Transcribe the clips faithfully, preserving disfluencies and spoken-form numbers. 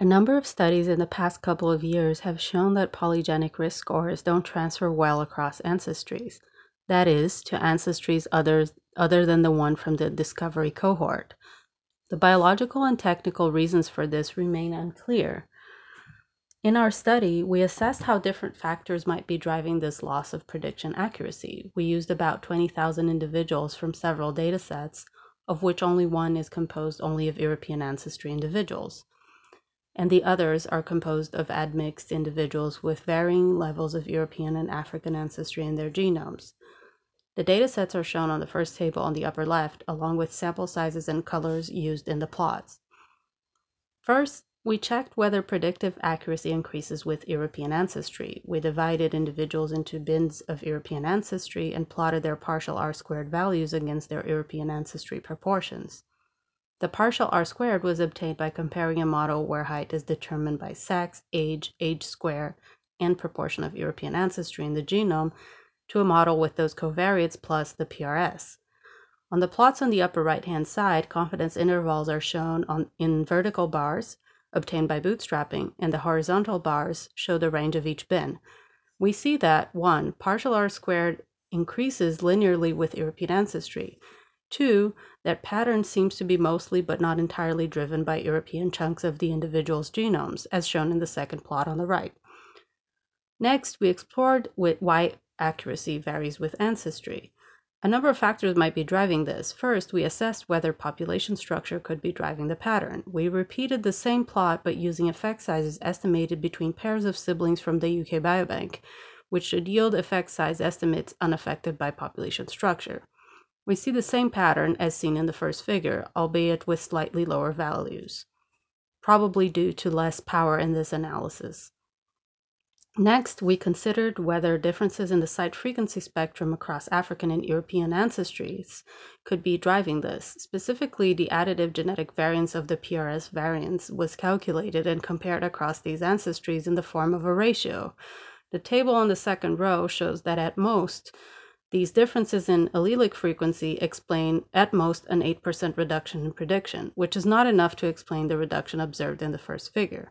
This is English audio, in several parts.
A number of studies in the past couple of years have shown that polygenic risk scores don't transfer well across ancestries, that is, to ancestries others, other than the one from the discovery cohort. The biological and technical reasons for this remain unclear. In our study, we assessed how different factors might be driving this loss of prediction accuracy. We used about twenty thousand individuals from several datasets, of which only one is composed only of European ancestry individuals, and the others are composed of admixed individuals with varying levels of European and African ancestry in their genomes. The datasets are shown on the first table on the upper left, along with sample sizes and colors used in the plots. First, we checked whether predictive accuracy increases with European ancestry. We divided individuals into bins of European ancestry and plotted their partial R-squared values against their European ancestry proportions. The partial R-squared was obtained by comparing a model where height is determined by sex, age, age square, and proportion of European ancestry in the genome to a model with those covariates plus the P R S. On the plots on the upper right-hand side, confidence intervals are shown on, in vertical bars obtained by bootstrapping, and the horizontal bars show the range of each bin. We see that one, partial R-squared increases linearly with European ancestry. Two, that pattern seems to be mostly but not entirely driven by European chunks of the individual's genomes, as shown in the second plot on the right. Next, we explored why accuracy varies with ancestry. A number of factors might be driving this. First, we assessed whether population structure could be driving the pattern. We repeated the same plot but using effect sizes estimated between pairs of siblings from the U K Biobank, which should yield effect size estimates unaffected by population structure. We see the same pattern as seen in the first figure, albeit with slightly lower values, probably due to less power in this analysis. Next, we considered whether differences in the site frequency spectrum across African and European ancestries could be driving this. Specifically, the additive genetic variance of the P R S variants was calculated and compared across these ancestries in the form of a ratio. The table on the second row shows that at most, these differences in allelic frequency explain at most an eight percent reduction in prediction, which is not enough to explain the reduction observed in the first figure.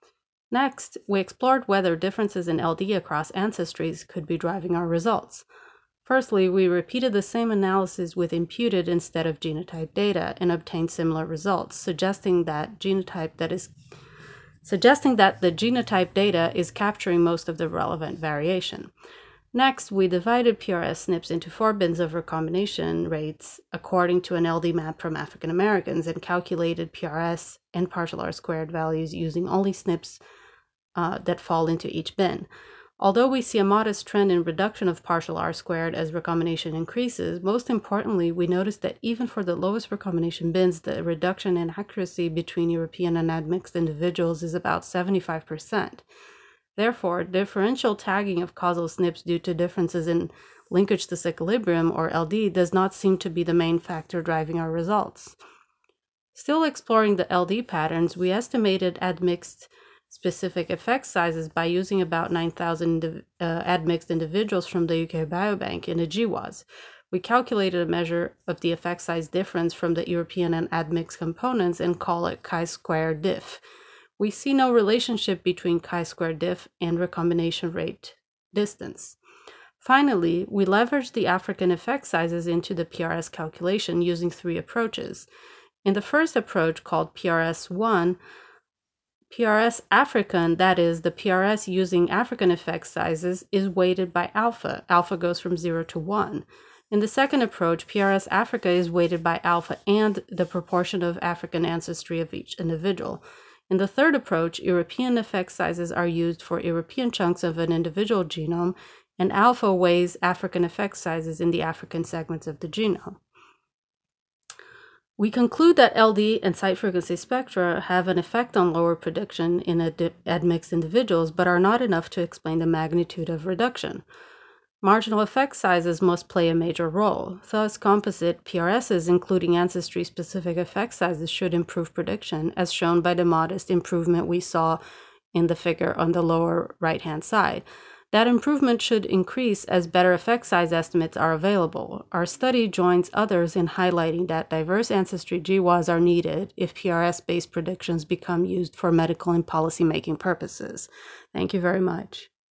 Next, we explored whether differences in L D across ancestries could be driving our results. Firstly, we repeated the same analysis with imputed instead of genotype data and obtained similar results, suggesting that genotype that is suggesting that the genotype data is capturing most of the relevant variation. Next, we divided P R S S N Ps into four bins of recombination rates according to an L D map from African Americans and calculated P R S and partial R-squared values using only S N Ps uh, that fall into each bin. Although we see a modest trend in reduction of partial R-squared as recombination increases, most importantly, we notice that even for the lowest recombination bins, the reduction in accuracy between European and admixed individuals is about seventy-five percent. Therefore, differential tagging of causal S N Ps due to differences in linkage disequilibrium, or L D, does not seem to be the main factor driving our results. Still exploring the L D patterns, we estimated admixed specific effect sizes by using about nine thousand uh, admixed individuals from the U K Biobank in a G W A S. We calculated a measure of the effect size difference from the European and admixed components and call it chi-square diff. We see no relationship between chi-square diff and recombination rate distance. Finally, we leveraged the African effect sizes into the P R S calculation using three approaches. In the first approach, called P R S one, P R S African, that is, the P R S using African effect sizes, is weighted by alpha. Alpha goes from zero to one. In the second approach, P R S Africa is weighted by alpha and the proportion of African ancestry of each individual. In the third approach, European effect sizes are used for European chunks of an individual genome, and alpha weighs African effect sizes in the African segments of the genome. We conclude that L D and site frequency spectra have an effect on lower prediction in ad- admixed individuals, but are not enough to explain the magnitude of reduction. Marginal effect sizes must play a major role. Thus, composite P R Ss, including ancestry-specific effect sizes, should improve prediction, as shown by the modest improvement we saw in the figure on the lower right-hand side. That improvement should increase as better effect size estimates are available. Our study joins others in highlighting that diverse ancestry G W A S are needed if P R S-based predictions become used for medical and policymaking purposes. Thank you very much.